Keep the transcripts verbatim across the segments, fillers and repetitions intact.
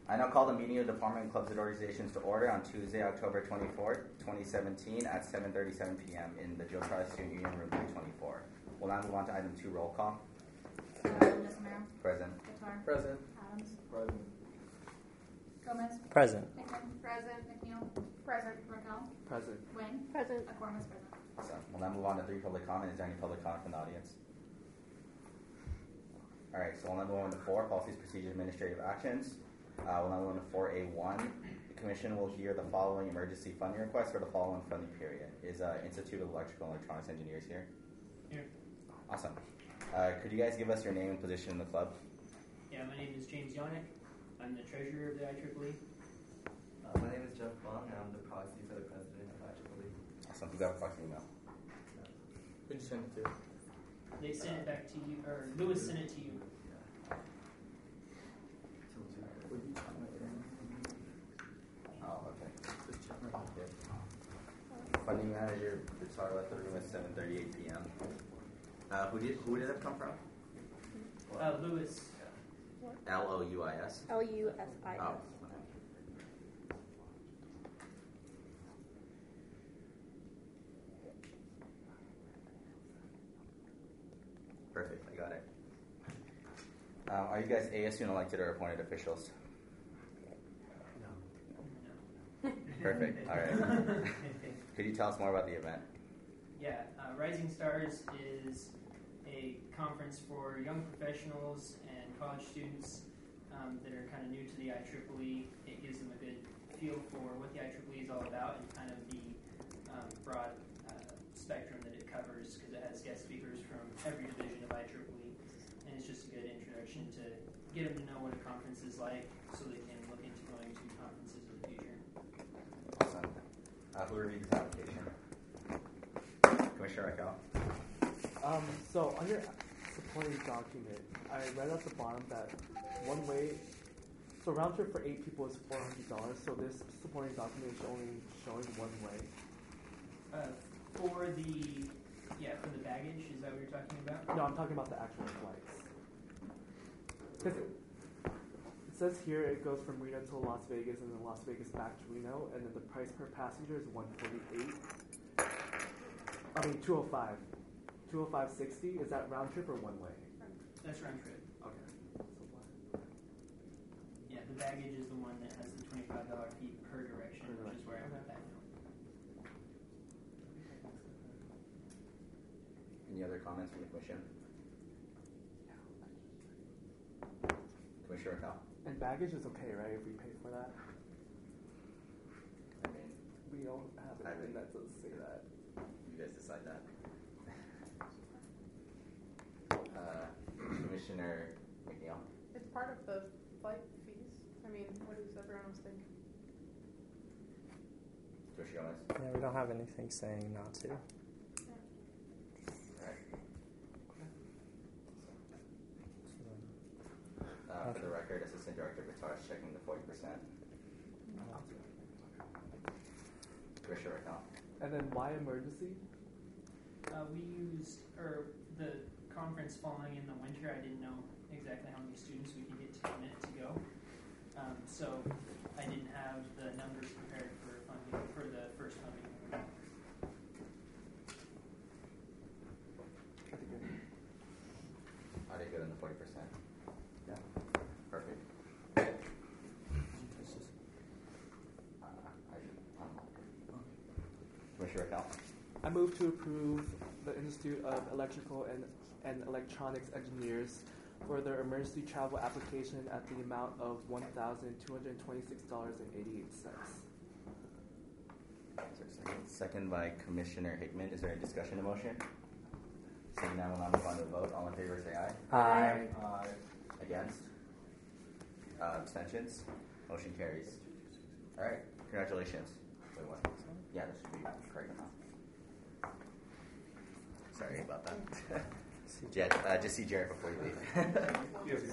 I now call the meeting of the Department of Clubs and Organizations to order on Tuesday, October twenty-fourth, twenty seventeen at seven thirty-seven p.m. in the Joe Charles Student Union Room three twenty-four. We'll now move on to item two, roll call. Desamaro. Present. Guitar. Present. Adams. Present. Gomez. Present. Hickman. Present. McNeil. Present. Raquel. Present. Wayne. Present. McCormick's present. Awesome. We'll now move on to three, public comment. Is there any public comment from the audience? All right, so we'll now move on to four, policies, procedures, administrative actions. Uh, we'll now move on to four A one. The Commission will hear the following emergency funding requests for the following funding period. Is uh, Institute of Electrical and Electronics Engineers here? Here. Awesome. Uh, could you guys give us your name and position in the club? Yeah, my name is James Yonick. I'm the treasurer of the I triple E. Uh, my name is Jeff Bong, and I'm the proxy for the president of I triple E. Awesome. Who got a proxy email? Who'd you send it to? They sent it back to you, or Lewis sent it to you. Oh, okay. Funding manager, Guitar left the room at seven thirty-eight p.m. Uh, who did who did that come from? Uh, Lewis. L O U I S. L U S I S. Oh. Perfect, I got it. Uh, are you guys A S U elected or appointed officials? No. Perfect, all right. Could you tell us more about the event? Yeah, uh, Rising Stars is a conference for young professionals and college students um, that are kind of new to the I triple E. It gives them a good feel for what the I triple E is all about and kind of the um, broad uh, spectrum that it covers, because it has guest speakers from every division of I triple E. And it's just a good introduction to get them to know what a conference is like so they can look into going to conferences in the future. Awesome. Uh, who reviewed this application? Commissioner Raquel. Um, so on your supporting document, I read at the bottom that one way, so round trip for eight people is four hundred dollars. So this supporting document is only showing one way. Uh, for the, yeah, for the baggage, is that what you're talking about? No, I'm talking about the actual flights. Because it, it says here it goes from Reno to Las Vegas and then Las Vegas back to Reno, and then the price per passenger is one forty-eight. I mean two oh five. two oh five sixty. Is that round trip or one way? That's round trip. Okay. Yeah, the baggage is the one that has the twenty-five dollars fee per direction, Per which is where I got that note. Any other comments from the Commission? Commissioner Raquel. And baggage is okay, right? If we pay for that, I mean, we don't have anything that does say that. you guys decide that. Uh, Commissioner McNeil. It's part of the flight fees. I mean, what does everyone else think? Commissioner Gomez. Yeah, we don't have anything saying not to. Uh, for the record, Assistant Director Guitar is checking the forty percent. Commissioner Raquel. And then why emergency? Uh, we used, or the conference falling in the winter, I didn't know exactly how many students we could get to commit to go. Um, so I didn't have the numbers prepared for funding, for the first funding. I think good. Are they good on the forty percent? Yeah. Perfect. Uh, I, um, Commissioner Raquel. I move to approve the Institute of Electrical and, and Electronics Engineers for their emergency travel application at the amount of one thousand two hundred twenty-six dollars and eighty-eight cents. Second by Commissioner Hickman. Is there any discussion of the motion? Seeing none, we'll now move on to the vote. All in favor, say aye. Aye. Aye. Against? Uh, abstentions? Motion carries. All right. Congratulations. Wait, what? Yeah, this should be correct now. Sorry about that. Jed, uh, just see Jared before you leave.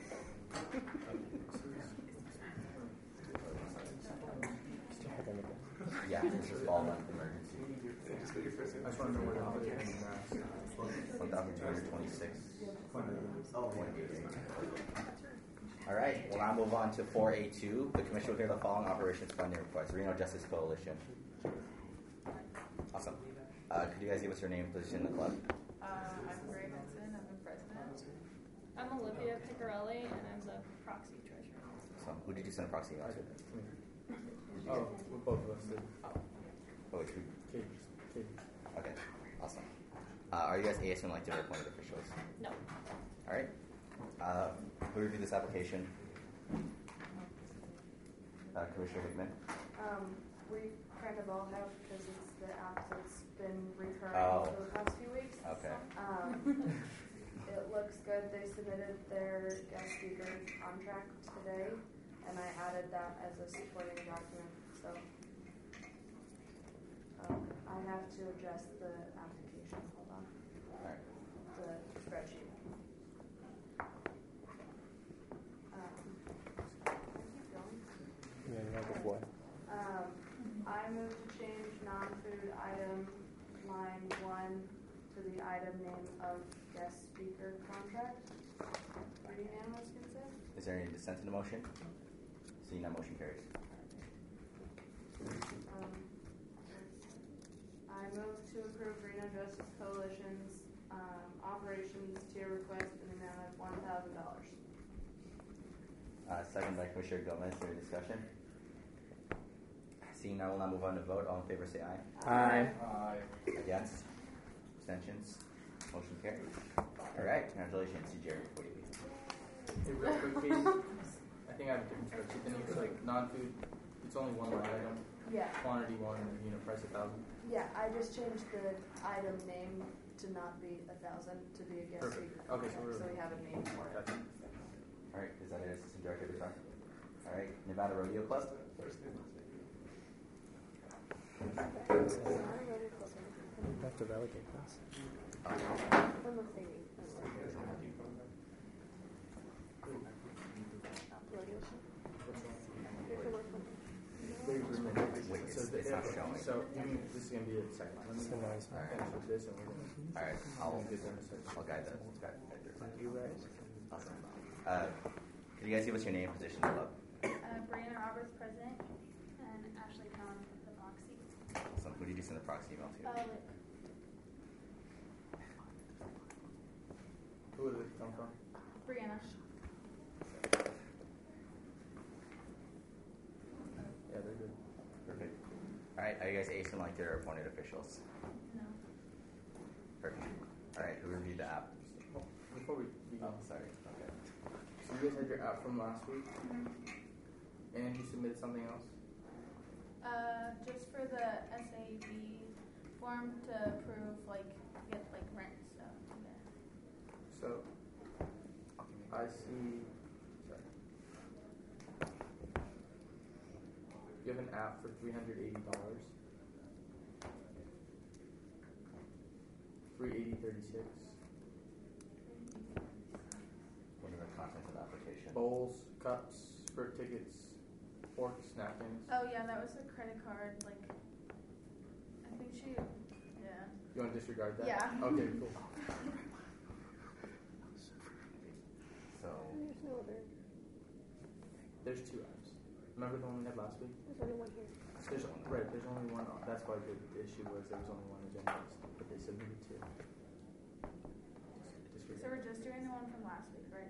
Yeah, this is all done emergency. I just want to know where the application is. one thousand two hundred twenty-six. Oh, point eight eight. All right, well, now move on to four A two. The commission will hear the following operations funding request. Reno Justice Coalition. Awesome. Uh, could you guys give us your name and position in the club? Uh, I'm Ray Benson, I'm the president. I'm Olivia Picarelli, and I'm the proxy treasurer. So, who did you send a proxy email to? Oh, well, both of us did. Oh, wait, who? Katie. Katie. Okay, awesome. Uh, are you guys A S M elected or appointed officials? No. All right. Uh, who reviewed this application? Uh, Commissioner Hickman. Um, we kind of all have, because it's the app that's been recurring Oh. for the past few weeks. Okay. Um, it looks good. They submitted their guest speaker contract today, and I added that as a supporting document. So um, I have to adjust the application. Hold on. All right. The spreadsheet. Um, keep going. Yeah, number four. Um, I move to change non-food item line one to the item name of guest speaker contract. For unanimous consent? Is there any dissent in the motion? Seeing none, motion carries. Um, I move to approve Reno Justice Coalition's um, operations tier request in the amount of one thousand dollars. Uh, second by Commissioner Gomez. Is there any discussion? Seeing none, we'll now move on to vote. All in favor, say aye. Aye. Aye. Against? Abstentions? Motion carries. All right, congratulations to Jerry. What do you mean? Hey, real quick, Katie. I think I have a different spreadsheet than you. It's like non-food. It's only one line item. Yeah, Quantity one and unit price a thousand. yeah. I just changed the item name to not be a thousand to be a guest Perfect. speaker. Okay, so we're- so we have a name for it. Gotcha. All right, is that it, Assistant Director Bizarre? All right, Nevada Rodeo Club. We have to relegate this. Wait, wait, Wait, it's- the- it's not showing. So you mean this is gonna be a second. Let me It's a nice one. finish with this and we're gonna. All right, I'll, we'll get there in a second. I'll guide the guide, guide your plan. You right? Awesome. Uh, can you guys give us your name and position in the club? Uh, Brianna Roberts, president, and Ashley Cohen, the proxy. Awesome. Who did you send the proxy email to? Uh, Lick. Who would it come from? Brianna. Yeah, they're good. Perfect. All right, are you guys A S M elected or appointed officials? No. Perfect. All right, who reviewed the app? Oh, before we begin, Oh, sorry. Okay. so you guys had your app from last week, and you submitted something else. Uh, just for the S A B form to approve, like, get, like, rent stuff. Yeah. So I see. Sorry. You have an app for three hundred eighty dollars. Three eighty thirty six. What are the contents of the application? Bowls, cups, squirt tickets, forks, napkins. Oh, yeah, that was a credit card, like, I think she, yeah. You want to disregard that? Yeah. Okay, cool. So, There's two apps. Remember the one we had last week? There's only one here. There's right. There's only one. That's why the issue was there was only one agenda, but they submitted two. So we're just doing the one from last week, right?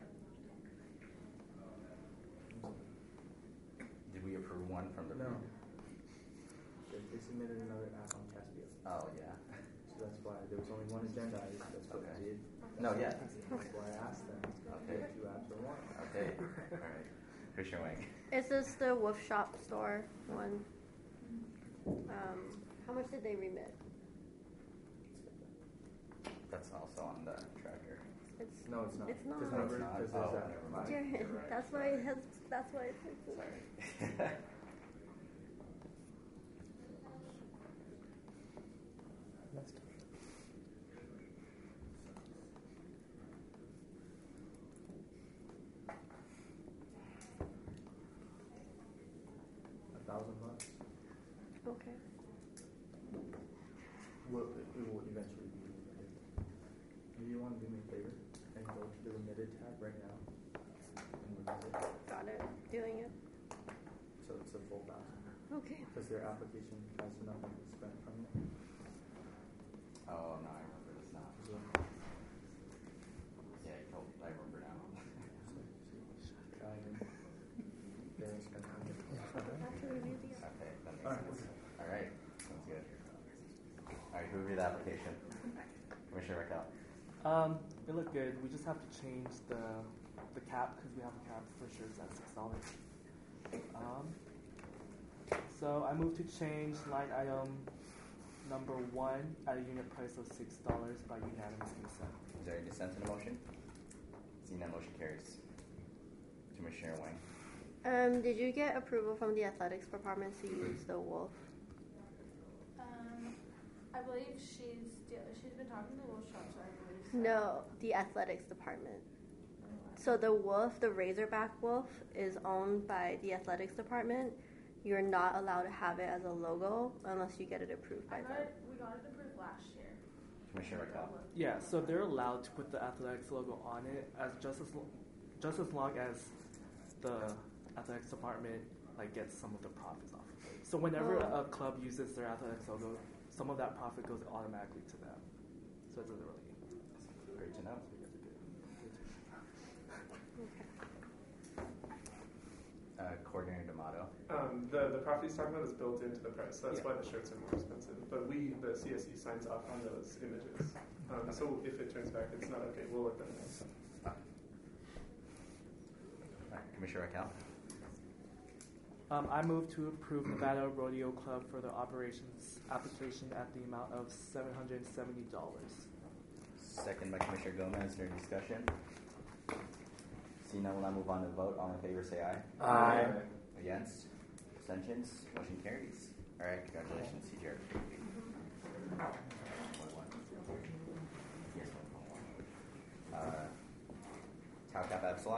did we approve one from the? No. They, they submitted another app on Caspio, Oh, yeah. so that's why there was only one agenda. item. That's what Okay. I did. No, yeah. That's why I asked them. Okay. Two apps or one. Okay. All right. Commissioner Wang. Is this the Wolf Shop store one? Um, how much did they remit? That's also on the tracker. It's No, it's not. It's not. Because No, remember, it's not. because Oh, there's that. never mind. Jared, You're right. that's why it has. That's why it's. Sorry. Messed up. A thousand bucks. Okay. Will it will eventually be remitted. Maybe you want to do me a favor and go to the remitted tab right now and Got it. Doing it. So it's a full thousand. Okay. Because their application has nothing to spend from it. Oh no, I remember this now. So, Yeah, you told I remember now. try and they don't spend money. Actually, maybe. Okay, that makes Alright. sense. All right, sounds good. All right, who reviewed the application? Commissioner Raquel. Um, it looked good. We just have to change the the cap because we have a cap for shirts at six dollars. Um, so I moved to change line item number one at a unit price of six dollars by unanimous consent. Is there any dissent to the motion? Seeing that, motion carries. Commissioner Wang. Um, did you get approval from the athletics department to use the wolf? Um, I believe she's deal- she's been talking to Wolf Shop, so I believe so. No, the athletics department. So the wolf, the Razorback wolf, is owned by the athletics department. You're not allowed to have it as a logo unless you get it approved by I got them. it, we got it approved last year. Commissioner Raquel. Yeah, so they're allowed to put the athletics logo on it as just as lo- just as long as the athletics department like gets some of the profits off of it. So whenever Oh. a club uses their athletics logo, some of that profit goes automatically to them. So it doesn't really. Great to know. Uh, Coordinator D'Amato. Um, the, the profit he's talking about is built into the price. That's Yeah. why the shirts are more expensive. But we, the C S E, signs off on those images. Um, so if it turns back, it's not okay. We'll let them know. All right, Commissioner Raquel. Um, I move to approve Nevada Rodeo Club for the operations application at the amount of seven hundred and seventy dollars. Second by Commissioner Gomez. Is there any discussion? Seeing none, we'll now move on to the vote. All in favor, say aye. Aye. Against? Abstentions? Motion carries. All right, congratulations, C J R. Yes, one. Uh, Tau Kappa Epsilon.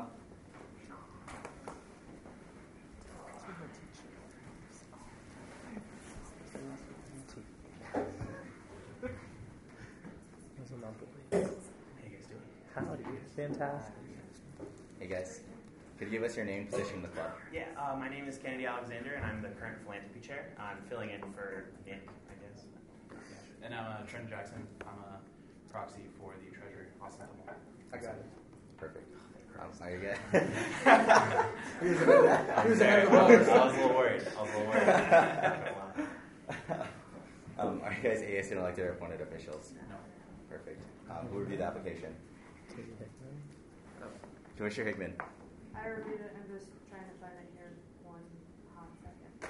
Those are not good. How you guys doing? Howdy. Fantastic. Hey guys, could you give us your name and position in the club? Yeah, uh, my name is Kennedy Alexander, and I'm the current philanthropy chair. I'm filling in for Andy, I guess. And I'm uh, Trent Jackson. I'm a proxy for the treasurer, Austin Tumble. I got it. Perfect. Um, are you good? I'm sorry, I was, I was a little worried. I was a little worried. um, are you guys A S and elected or appointed officials? No. Perfect. Um, who reviewed the application? Commissioner Hickman. I reviewed it. I'm just trying to find it here. One hot second.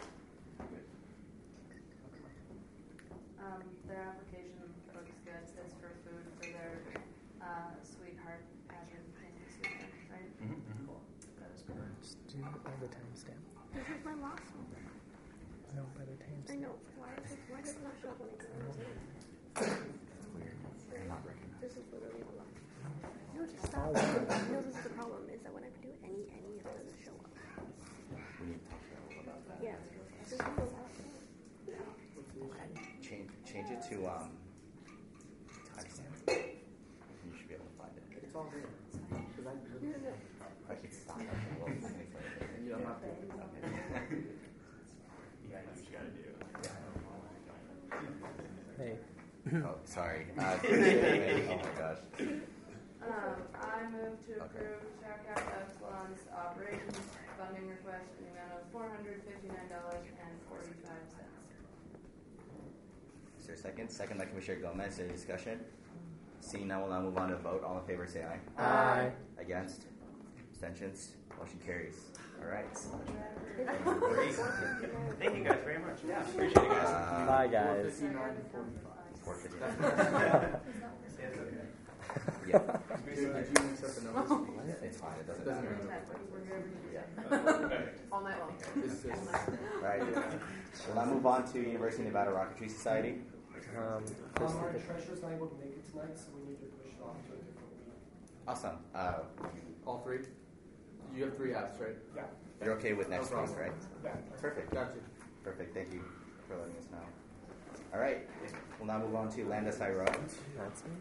Um, their application looks good. It's for food for their uh, sweetheart pageant thing this weekend, right? Mm-hmm. Cool. That is correct. Just do all the timestamp. This is my last one. No, by the timestamp. I know. Why is it, why does it not show up when I go to it? Weird. I'm not recognized. This is literally the last. No, just stop. No, this is the problem. Is that whenever I do any any, it doesn't show up. We need to talk to you about that. Yeah. This is the last one. Change, change it to um. timestamp. You should be able to find it. It's all there. Because I No, no, no. I can stop. I can look. I can explain it. And you don't have to. Okay. Yeah, you just gotta do it. Hey. Oh, sorry. Uh, Commissioner Hickman. Oh my gosh. Um, I move to Okay. approve Tau Kappa Epsilon's operations funding request in the amount of four hundred fifty-nine dollars and forty-five cents. Is there a second? Second by Commissioner Gomez. Is there any discussion? Seeing none, we'll now move on to vote. All in favor, say aye. Aye. Against? Abstentions? Motion carries. All right. Thank you guys very much. Yeah, appreciate it, guys. Uh, Bye, guys. four fifty. Yeah, it's okay. Yeah. Did you accept the numbers? It's fine. It doesn't Doesn't matter. matter. All night long. It's just, All right. We'll now move on to University of Nevada Rocketry Society. Um, Um, our treasurer's not able to make it tonight, so we need to push it off to a different week. Awesome. Uh, all three? You have three apps, right? Yeah. you're okay with next No week, problem. right? Yeah. Perfect. Gotcha. Perfect. Thank you for letting us know. All right. We'll now move on to Landis High Road. that's me.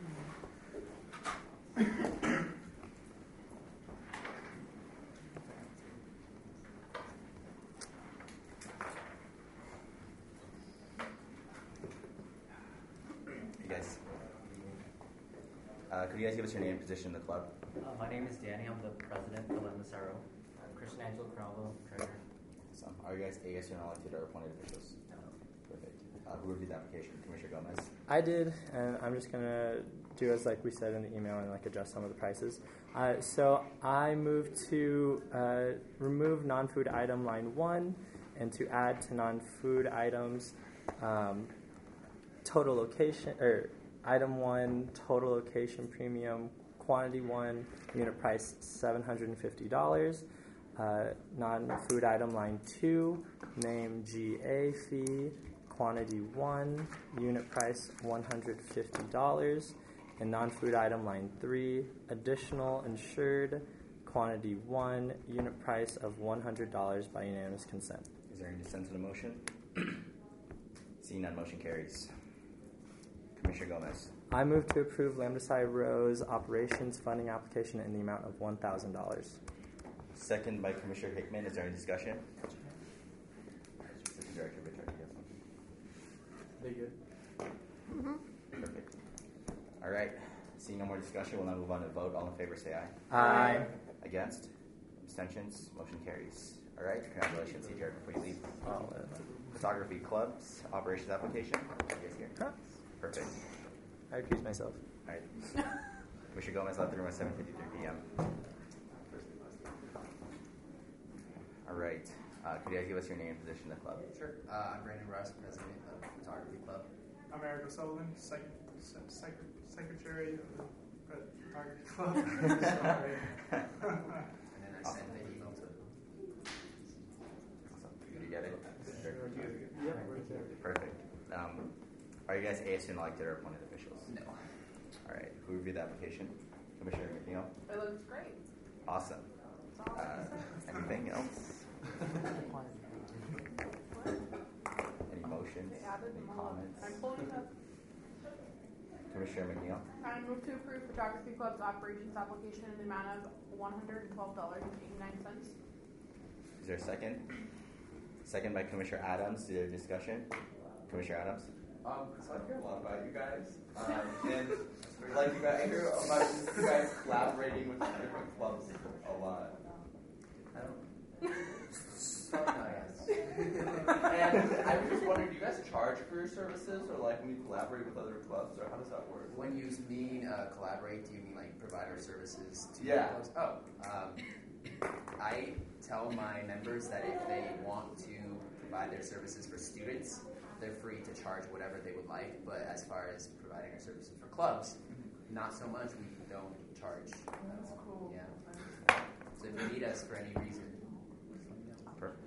Uh, could you guys give us your name and position in the club? Uh, my name is Danny. I'm the president of M S R O. I'm Christian Angelo Carallo, treasurer. Awesome. Are you guys A S U elected or appointed officials? No. Perfect. Uh, who reviewed the application? Commissioner Gomez. I did, and I'm just gonna do as like we said in the email and like adjust some of the prices. Uh, so I moved to uh, remove non-food item line one, and to add to non-food items um, total location or item one total location premium quantity one unit price seven hundred and fifty dollars. Uh, non-food item line two name G A fee quantity one unit price one hundred fifty dollars. And non-food item line three, additional insured, quantity one, unit price of one hundred dollars by unanimous consent. Is there any dissent to the motion? Seeing none, motion carries. Commissioner Gomez. I move to approve Lambda Psi Rho's operations funding application in the amount of one thousand dollars. Second by Commissioner Hickman. Is there any discussion? Assistant Director Richard, you have something? They good? Mm-hmm. Perfect. All right. Seeing no more discussion, we'll now move on to vote. All in favor, say aye. Aye. Against? Abstentions? Motion carries. All right. Congratulations, C J R, before you leave. Oh, Photography clubs, operations application. You guys here? Huh? Perfect. I accuse myself. All right. Commissioner Gomez left the room at seven fifty-three p.m. All right. Uh, could you guys give us your name and position in the club? Sure. Uh, I'm Brandon Russ, president of the Photography Club. I'm Eric O'Sullivan, second, sec- secretary of the Photography Club. Sorry. And then I Awesome. sent the email to. Awesome. Did you get it? Sure. Yep, right there. Perfect. Um, are you guys A S U elected or appointed officials? No. All right. Who reviewed the application? Commissioner McNeil. It looks great. Awesome. Uh, anything else? Any motions? They added Any them all. comments? I'm pulling up. Commissioner McNeil. I move to approve Photography Club's operations application in the amount of one hundred twelve dollars and eighty-nine cents. Is there a second? Second by Commissioner Adams. Is there a discussion? Commissioner Adams. Um, so I hear a lot about you guys, um, and like you guys, I hear about you guys collaborating with different clubs a lot. I don't. Oh, no, yes. And I was just wondering, do you guys charge for your services, or like when you collaborate with other clubs, or how does that work? When you mean uh, collaborate, do you mean like provide our services to Yeah. clubs? Oh, um, I tell my members that if they want to provide their services for students, they're free to charge whatever they would like. But as far as providing our services for clubs, not so much. We don't charge. That's cool. Yeah. So if you need us for any reason. Perfect.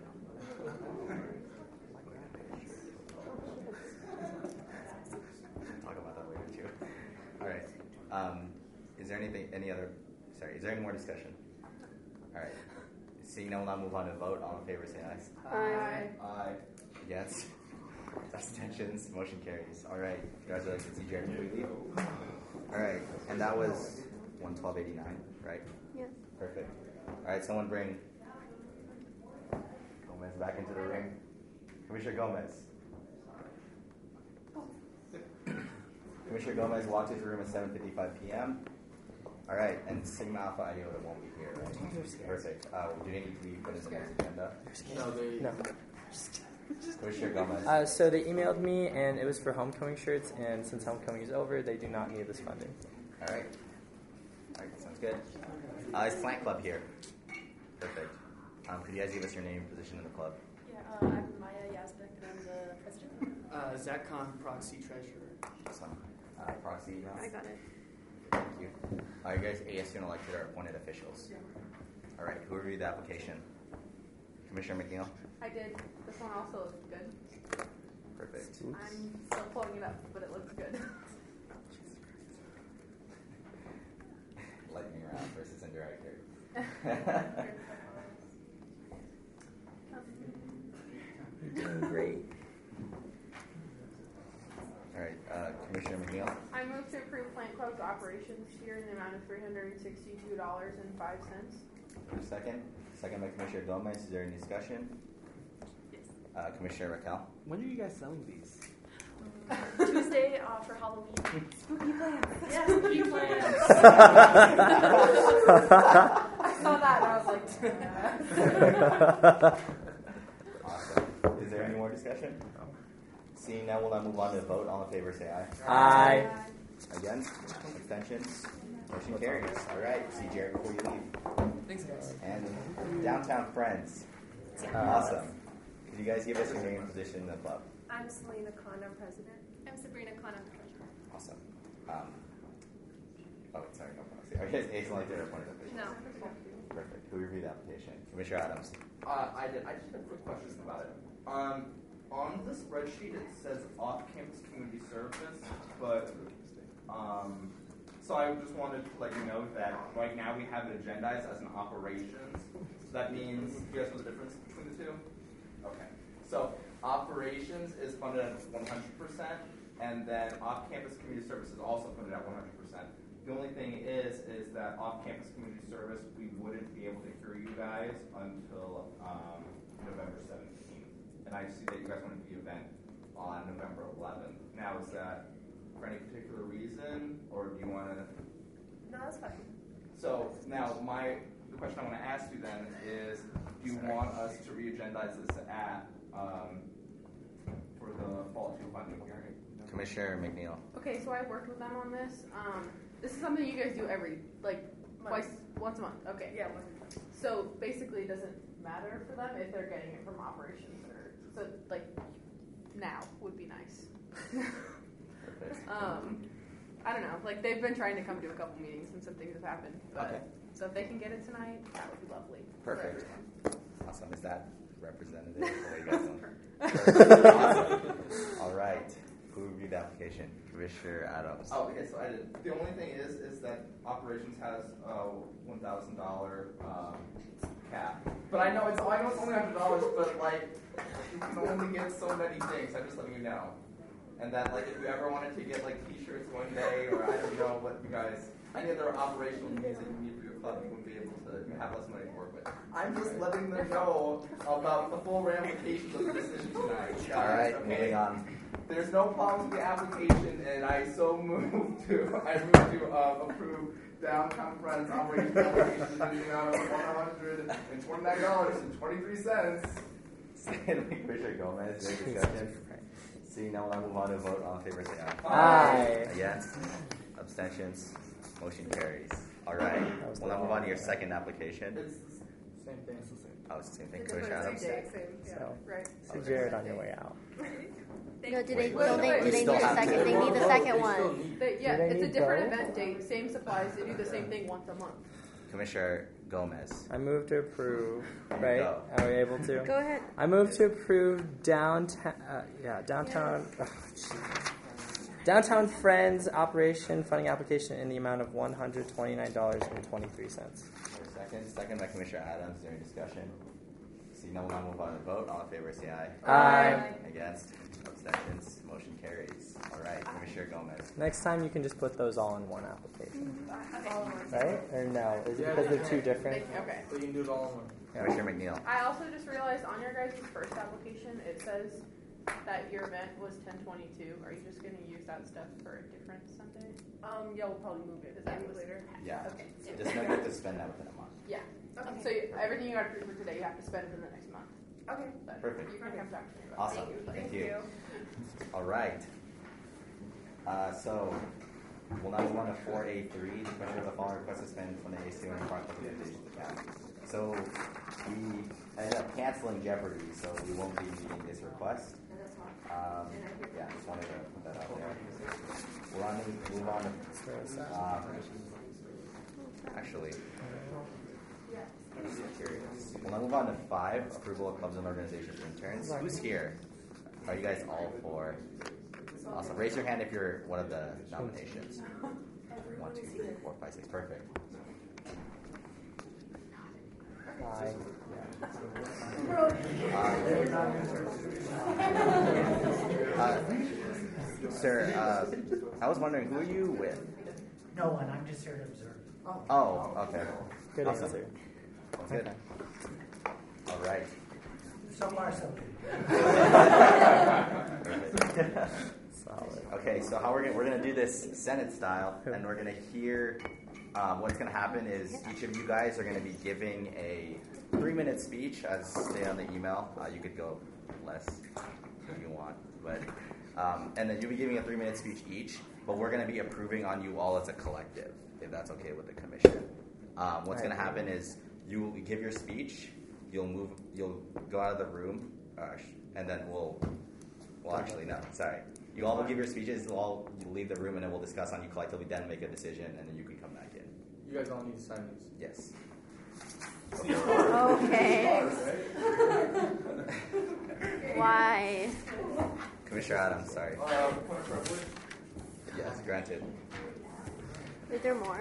Talk about that later too. All right. Um, is there anything? Any other? Sorry. Is there any more discussion? All right. Seeing none, we'll now move on to vote. All in favor, say aye. Aye. Aye. Against? Abstentions? Motion carries. All right. Congratulations, C J R, completely. All right. And that was one twelve eighty-nine, right? Yes. Perfect. All right. Someone bring Gomez back into the ring. Commissioner Gomez. Commissioner Gomez walked into the room at seven fifty-five p.m. All right, and Sigma Alpha Iota won't be here, right? Perfect. Uh, do they need to be put into the next agenda? No, they. No. Commissioner Gomez. Uh, so they emailed me, and it was for homecoming shirts. And since homecoming is over, they do not need this funding. All right. All right, sounds good. Uh, is Plant Club here? Perfect. Um, could you guys give us your name and position in the club? Yeah, uh, I'm Maya Yazbek, and I'm the president. Uh, Zach Kahn, proxy treasurer. Awesome. Uh, proxy email? I got it. Thank you. Are you guys A S U elected or appointed officials? All right, who reviewed the application? Commissioner McNeil? I did. This one also looks good. Perfect. I'm still pulling it up, but it looks good. Lightning round for assistant director. You're doing great. All right, uh, Commissioner McNeil? I move to approve Plant Club's operations here in the amount of three hundred sixty-two dollars and five cents. Second. Second by Commissioner Gomez. Is there any discussion? Yes. Uh, Commissioner Raquel? When are you guys selling these? Tuesday uh, for Halloween. Spooky plans. Yeah, spooky plans. I saw that and I was like, Awesome. Is there any more discussion? Seeing none, we'll now move on to the vote. All in favor, say aye. Aye. Against? Abstentions? Motion carries. All right. See Jared before you leave. Thanks, guys. And Downtown Friends. Awesome. Could you guys give us your name and position in the club? I'm Selena Khan, I'm president. I'm Sabrina Khan, I'm treasurer. Awesome. Um, oh, sorry, no problem. Are you guys Ace like their appointed officials? No. Perfect. Who reviewed the application? Commissioner Adams. Uh, I did. I just had a quick question about it. Um, on the spreadsheet, it says off-campus community service, but um, so I just wanted to let you know that right now we have it agendized as an operations. So that means you guys know the difference between the two. Okay. So operations is funded at one hundred percent, and then off-campus community service is also funded at one hundred percent. The only thing is, is that off-campus community service, we wouldn't be able to hear you guys until um, November seventeenth. And I see that you guys wanted the event on November eleventh. Now, is that for any particular reason, or do you want to? No, that's fine. So now, my the question I want to ask you then is, do you want us to re-agendize this at um, for the fall two funding hearing? Commissioner McNeil. okay, so I worked with them on this. Um, this is something you guys do every, like, twice, once a month. Okay. Yeah, once a month. So basically, it doesn't matter for them if they're getting it from operations or so. Like, now would be nice. um, I don't know. Like, they've been trying to come to a couple meetings and some things have happened. But Okay. so if they can get it tonight, that would be lovely. for Perfect. everyone. Awesome. Is that representative? What do you guys want? Perfect. Awesome. All right. Who reviewed the application? Commissioner Adams. Oh, okay, so I did. The only thing is, is that operations has a one thousand dollar um, cap. But I know it's I know it's only hundred dollars, but like you can only get so many things. I'm just letting you know. And that like if you ever wanted to get like T-shirts one day, or I don't know what you guys, any other operational needs that you need for your club, you wouldn't be able to. You have less money to work with. I'm just letting them know about the full ramifications of the decision tonight. All right. Okay? Moving on. There's no problem with the application, and I so move to I move to uh, approve Downtown Friends operations application in the amount of one hundred and twenty-nine dollars and twenty-three cents. Commissioner Gomez, no discussion. Seeing none, we'll move on to a vote. All in favor, say aye. Aye. Against? Abstentions? Motion carries. All right. We'll now move on to your second application. Same thing. It's the same. Oh, it's the same thing. It's Commissioner Adams. same, same, yeah, So, right. see Jared on your way out. No, do they, Wait, don't they, wait, do we they still need a have second? to- They need the second one. They, yeah, Do they it's a need different both? event date, same supplies. They do the same thing once a month. Commissioner Gomez. I move to approve, There you right? go. Are we able to? Go ahead. I move to approve downtown, uh, yeah, downtown, ugh, jeez. Downtown Friends operation funding application in the amount of one hundred twenty-nine dollars and twenty-three cents. Second. Second by Commissioner Adams. Is there any discussion? Seeing none, we'll now move on to the vote. All in favor, say aye. Aye. Against? Abstentions? Motion carries. All right. Commissioner Gomez. Next time you can just put those all in one application, Mm-hmm. right? Or no? Is it Yeah, because yeah, they're two yeah. different? Okay. So you can do it all in one. Yeah. Commissioner McNeil. I also just realized on your guys' first application, it says that your event was ten twenty-two. Are you just going to use that stuff for a different Sunday? Um, yeah, we'll probably move it. Is that maybe was- later? Yeah. Okay. Just know you have to spend that within a month. Yeah. Okay. So you, everything you got approved for today, you have to spend within the next month. Okay. But Perfect. You can come back to me about Awesome. it. Thank you. All right. Uh, so we'll now move on to four A three. The Commissioner of the following request to spend from the A C O and part of the recommendations of the county. So we ended up canceling Jeopardy, so we won't be meeting this request. Um, yeah, just wanted to put that out there. We're on to move on to um, actually. We'll now move on to five, approval of clubs and organizations interns. Who's here? Are you guys all for? Awesome. Raise your hand if you're one of the nominations. One, two, three, four, five, six. Perfect. Aye. Uh, uh, sir, uh, I was wondering, who are you with? No one. I'm just here to observe. Oh, okay. Good Awesome. answer. Sounds good. All right. So far, so good. Solid. Okay, so how we're gonna we're gonna do this Senate style, and we're gonna hear. Um, what's gonna happen is each of you guys are gonna be giving a three-minute speech, as stated on the email. Uh, you could go less if you want, but um, and then you'll be giving a three-minute speech each. But we're gonna be approving on you all as a collective, if that's okay with the commission. Um, what's gonna happen is you will give your speech. You'll move. You'll go out of the room, uh, and then we'll. Well, actually, no. Sorry. You all will give your speeches. We'll all leave the room, and then we'll discuss on you collectively. Then make a decision, and then you can come back in. You guys all need to sign these. Yes. Okay. Why? Commissioner Adams, sorry. Uh, point of privilege. Yes, granted. Is there more?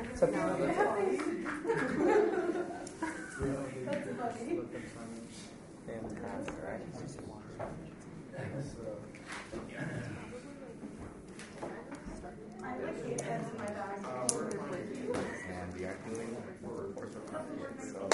And we are doing reports of confidence. So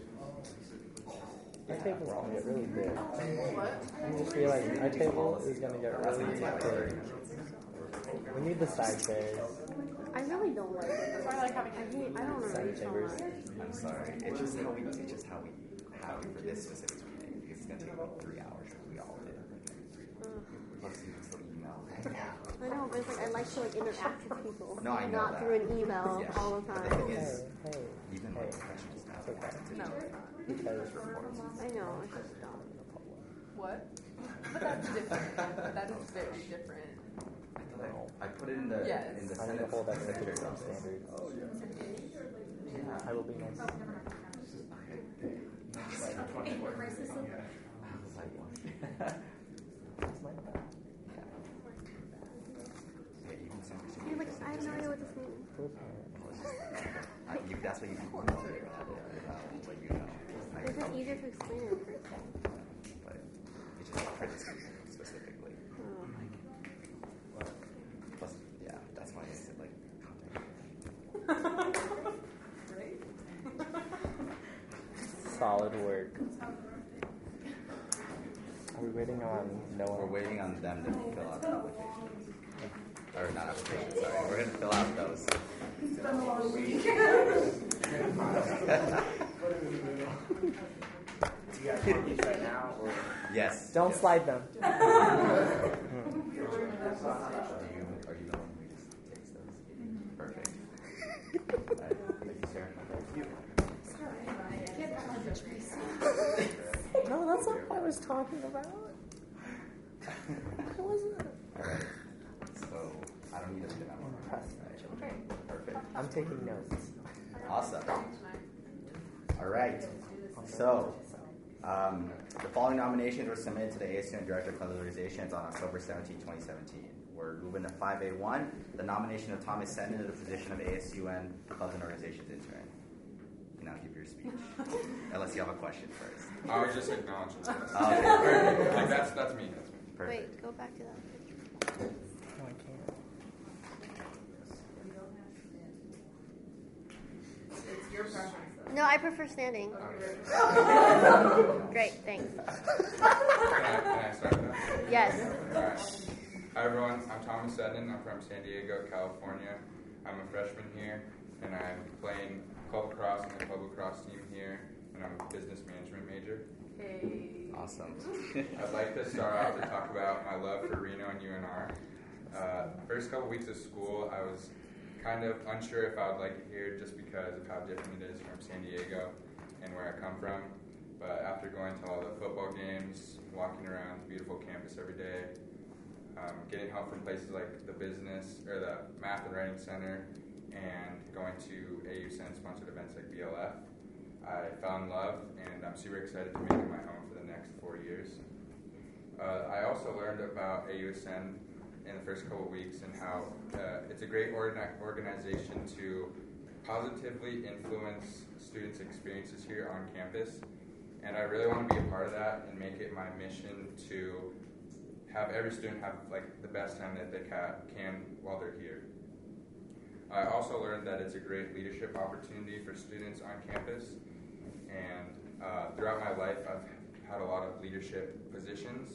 My table is going to get really big. I just realized my table is going to get really big. We need the side chairs. I really don't like it. I like having. I hate. I don't know. Side chambers. I'm sorry. It's just how we. It's just how we. How we for this specific meeting because it's gonna take about three hours. We all did. Plus, you can still email. I know, but it's like I like to like interact with people. No, I know Not that. through an email Yes. all the But time. the thing is, Hey, hey, even hey. like professional staff It's okay. have to No, do it's not. Because reports. I know. It's just dumb. What? But that's different. That is very different. I put it in the Yes. in the I need to Senate hold that secretary to office. standards. Oh yeah. Yeah, I will be nice. You're like, I have no idea what this means. I, you, that's what you do. But you know. I It's just know. easier to explain it in person. But it's just Prince specifically. Oh. Plus, yeah, that's why I said like Right? Solid work. Are we waiting on no one? We're waiting on them to fill out the application. Or not application, sorry. We're going to fill out those. It's been a long week. Do you guys want these right now? Or? Yes. Don't yes. slide them. Do you, are you the one who just takes those? Perfect. All right. Thank you, Sarah. Thank you. No, that's not what I was talking about. I wasn't. All right. So, I don't need a spin out. I'm impressed. Perfect. I'm taking notes. Awesome. All right. So, um, the following nominations were submitted to the A S U N Director of Club Organizations on October seventeenth, twenty seventeen. We're moving to five A one, the nomination of Thomas Seddon to the position of A S U N Clubs and Organizations Intern. Now give your speech. Unless you have a question first. I was just acknowledging that. Oh, okay, perfect. Like, that's, that's me. That's me. Perfect. Wait, go back to that picture. No, I can't. It's your preference. No, I prefer standing. Great, thanks. Can I, can I start now? Yes. All right. Hi, everyone. I'm Thomas Seddon. I'm from San Diego, California. I'm a freshman here, and I'm playing club lacrosse on the club lacrosse team here, and I'm a business management major. Hey. Awesome. I'd like to start off to talk about my love for Reno and U N R. Uh, first couple weeks of school, I was kind of unsure if I would like it here just because of how different it is from San Diego and where I come from. But after going to all the football games, walking around the beautiful campus every day, um, getting help from places like the business or the Math and Writing Center, and going to A U S N sponsored events like B L F, I fell in love, and I'm super excited to make it my home for the next four years. Uh, I also learned about A U S N in the first couple of weeks and how uh, it's a great orga- organization to positively influence students' experiences here on campus. And I really want to be a part of that and make it my mission to have every student have like the best time that they ca- can while they're here. I also learned that it's a great leadership opportunity for students on campus. And uh, throughout my life, I've had a lot of leadership positions.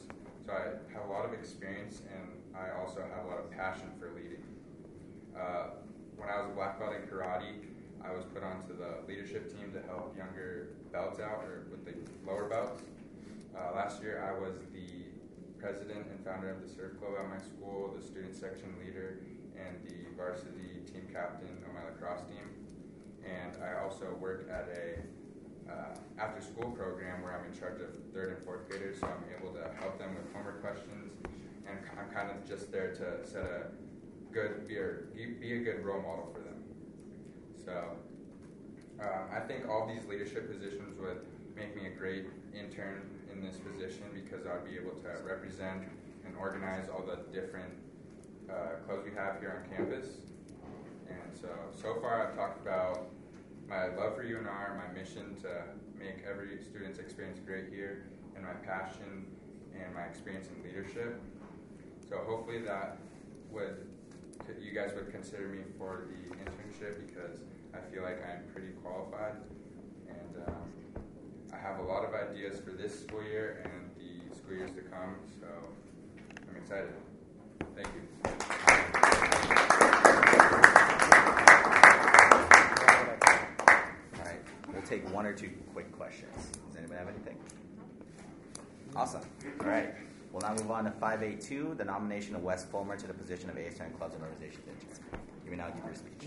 So I have a lot of experience, and I also have a lot of passion for leading. Uh, when I was a black belt in karate, I was put onto the leadership team to help younger belts out, or with the lower belts. Uh, last year, I was the president and founder of the surf club at my school, the student section leader, and the varsity team captain on my lacrosse team. And I also work at a uh, after-school program where I'm in charge of third and fourth graders, so I'm able to help them with homework questions, and I'm kind of just there to set a good, be a, be a good role model for them. So um, I think all these leadership positions would make me a great intern in this position because I'd be able to represent and organize all the different uh, clubs we have here on campus. And so, so far I've talked about my love for U N R, my mission to make every student's experience great here, and my passion and my experience in leadership. So hopefully that would, you guys would consider me for the internship because I feel like I'm pretty qualified, and um, I have a lot of ideas for this school year and the school years to come, so I'm excited. Thank you. All right, we'll take one or two quick questions. Does anybody have anything? Awesome. All right, we'll now move on to five eight two, the nomination of Wes Fulmer to the position of A S U N Clubs and Organizations intern. You may now give your speech.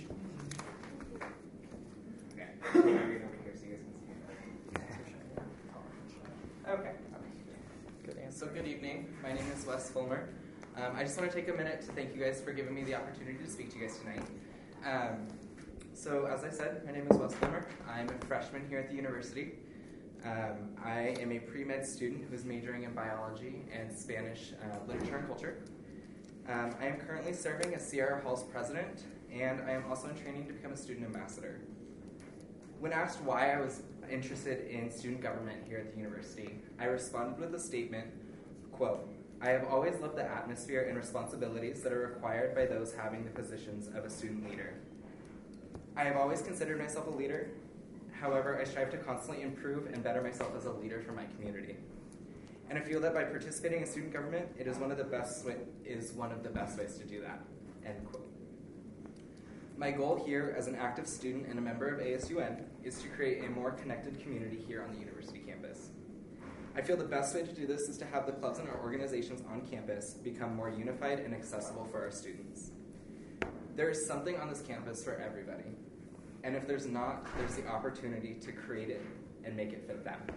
Okay. Good answer. So good evening. My name is Wes Fulmer. Um, I just want to take a minute to thank you guys for giving me the opportunity to speak to you guys tonight. Um, so as I said, my name is Wes Fulmer. I'm a freshman here at the university. Um, I am a pre-med student who is majoring in biology and Spanish uh, literature and culture. Um, I am currently serving as Sierra Hall's president, and I am also in training to become a student ambassador. When asked why I was interested in student government here at the university, I responded with a statement, quote, "I have always loved the atmosphere and responsibilities that are required by those having the positions of a student leader. I have always considered myself a leader. However, I strive to constantly improve and better myself as a leader for my community. And I feel that by participating in student government, it is one of the best way, is one of the best ways to do that." End quote. My goal here as an active student and a member of A S U N is to create a more connected community here on the university campus. I feel the best way to do this is to have the clubs and our organizations on campus become more unified and accessible for our students. There is something on this campus for everybody, and if there's not, there's the opportunity to create it and make it fit them.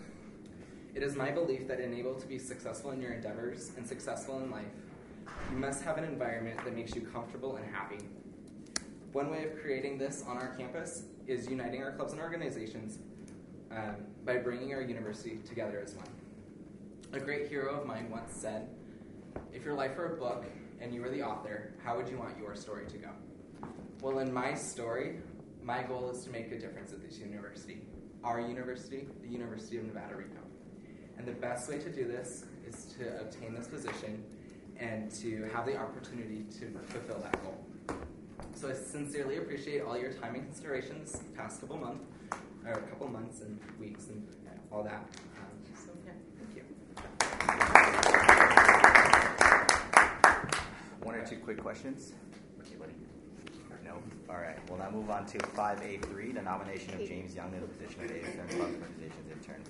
It is my belief that in able to be successful in your endeavors and successful in life, you must have an environment that makes you comfortable and happy. One way of creating this on our campus is uniting our clubs and organizations um, by bringing our university together as one. A great hero of mine once said, "If your life were a book and you were the author, how would you want your story to go?" Well, in my story, my goal is to make a difference at this university, our university, the University of Nevada, Reno. And the best way to do this is to obtain this position and to have the opportunity to fulfill that goal. So I sincerely appreciate all your time and consideration this past couple months, or a couple months and weeks and all that. Um, so yeah, thank you. One or two quick questions? Anybody? No? All right. We'll now move on to five A three, the nomination of James Young to the position of A S U N Clubs and Organizations intern.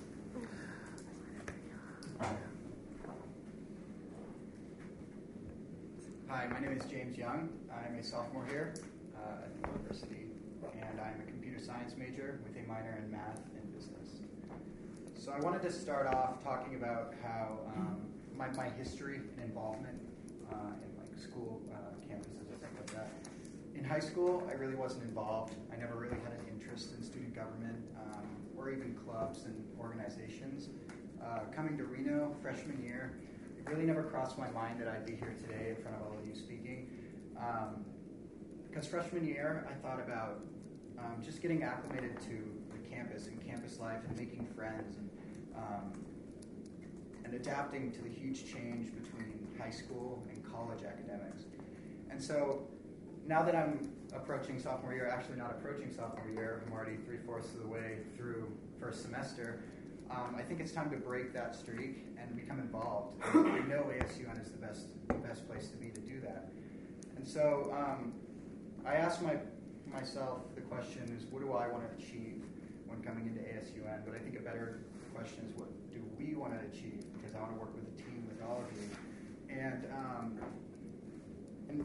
Hi, my name is James Young. I'm a sophomore here uh, at the university, and I'm a computer science major with a minor in math and business. So I wanted to start off talking about how um, my, my history and involvement uh, in like school uh, campuses and stuff like that. In high school, I really wasn't involved. I never really had an interest in student government um, or even clubs and organizations. Uh, coming to Reno freshman year, it really never crossed my mind that I'd be here today in front of all of you speaking. Um, because freshman year, I thought about um, just getting acclimated to the campus and campus life and making friends and, um, and adapting to the huge change between high school and college academics. And so now that I'm approaching sophomore year, actually not approaching sophomore year, I'm already three-fourths of the way through first semester, um, I think it's time to break that streak and become involved. And I know A S U N is the best, the best place to be to do that. And so um, I asked my, myself the question is, what do I want to achieve when coming into A S U N? But I think a better question is, what do we want to achieve? Because I want to work with a team with all of you. And, um, and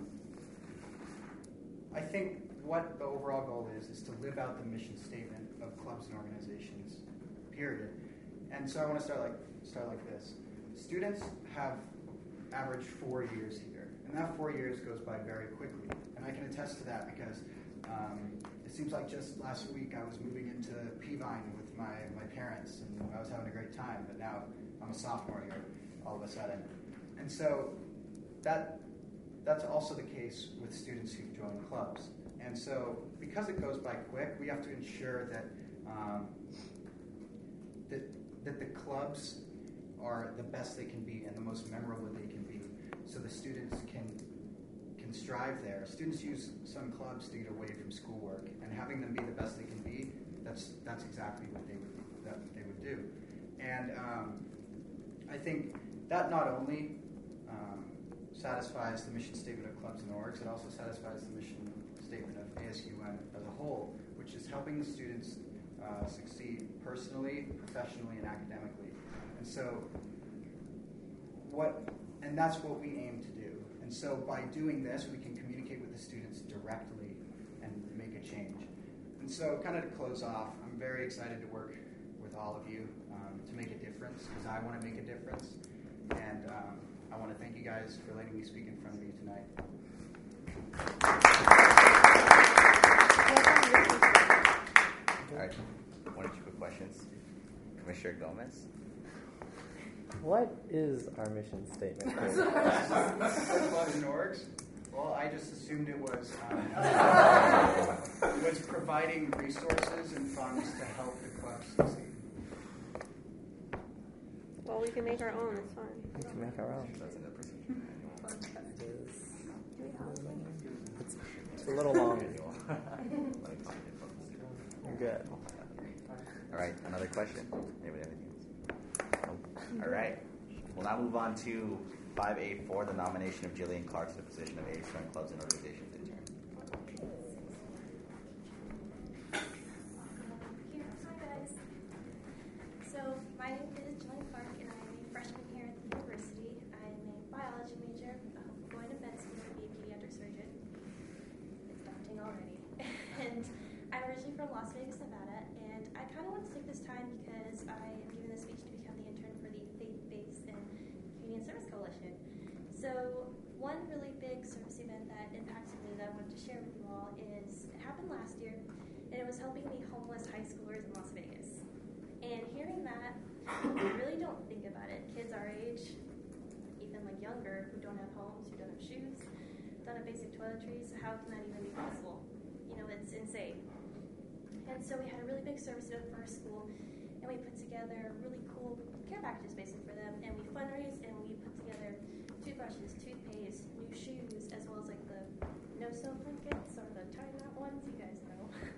I think what the overall goal is, is to live out the mission statement of clubs and organizations, period. And so I want to start like, start like this. Students have averaged four years here, and that four years goes by very quickly. And I can attest to that because um, it seems like just last week I was moving into Peavine with my, my parents, and I was having a great time, but now I'm a sophomore here all of a sudden. And so that that's also the case with students who've joined clubs. And so because it goes by quick, we have to ensure that um, that, that the clubs are the best they can be and the most memorable they can be, so the students can can strive there. Students use some clubs to get away from schoolwork, and having them be the best they can be, that's that's exactly what they would that they would do. And um, I think that not only um, satisfies the mission statement of clubs and orgs, it also satisfies the mission statement of A S U N as a whole, which is helping the students uh, succeed personally, professionally, and academically. And so, what, and that's what we aim to do. And so, by doing this, we can communicate with the students directly and make a change. And so, kind of to close off, I'm very excited to work with all of you um, to make a difference, because I want to make a difference. And um, I want to thank you guys for letting me speak in front of you tonight. All right, one or two quick questions. Commissioner Gomez. What is our mission statement? Clubs and orgs? Well, I just assumed it was um, was providing resources and funds to help the clubs succeed. Well, we can make our own. It's fine. We can make our own. It's, it's a little long. You're good. All right, another question. Anybody have anything else? Nope. All right. We'll now move on to five A four, the nomination of Jillian Clark to the position of A S U N Clubs and Organizations intern. Hi guys. So my name is Jillian Clark, and I'm a freshman here at the university. I'm a biology major. I'm going to med school to be a pediatric surgeon. It's daunting already. And I'm originally from Las Vegas, Nevada, and I kind of want to take this time because I am giving this speech to become the intern for the Faith-Based and Community Service Coalition. So one really big service event that impacted me that I wanted to share with you all is, it happened last year, and it was helping the homeless high schoolers in Las Vegas. And hearing that, I really don't think about it. Kids our age, even like younger, who don't have homes, who don't have shoes, don't have basic toiletries, how can that even be possible? You know, it's insane. And so we had a really big service event for our school, and we put together really cool care packages basically for them, and we fundraised and we put together toothbrushes, toothpaste, new shoes, as well as like the no-sew blankets or the tie-knot ones, you guys know.